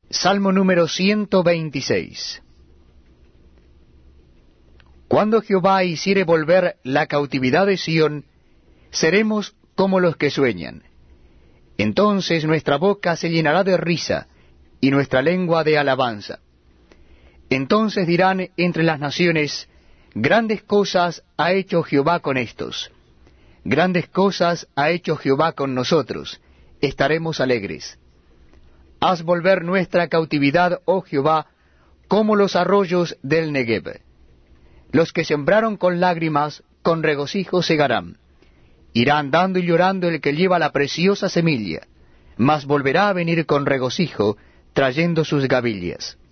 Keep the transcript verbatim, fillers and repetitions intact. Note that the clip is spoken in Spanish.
Salmo número ciento veintiséis. Cuando Jehová hiciere volver la cautividad de Sión, seremos como los que sueñan. Entonces nuestra boca se llenará de risa, y nuestra lengua de alabanza. Entonces dirán entre las naciones, grandes cosas ha hecho Jehová con estos. Grandes cosas ha hecho Jehová con nosotros, estaremos alegres. Haz volver nuestra cautividad, oh Jehová, como los arroyos del Negev. Los que sembraron con lágrimas, con regocijo segarán. Irá andando y llorando el que lleva la preciosa semilla, mas volverá a venir con regocijo, trayendo sus gavillas.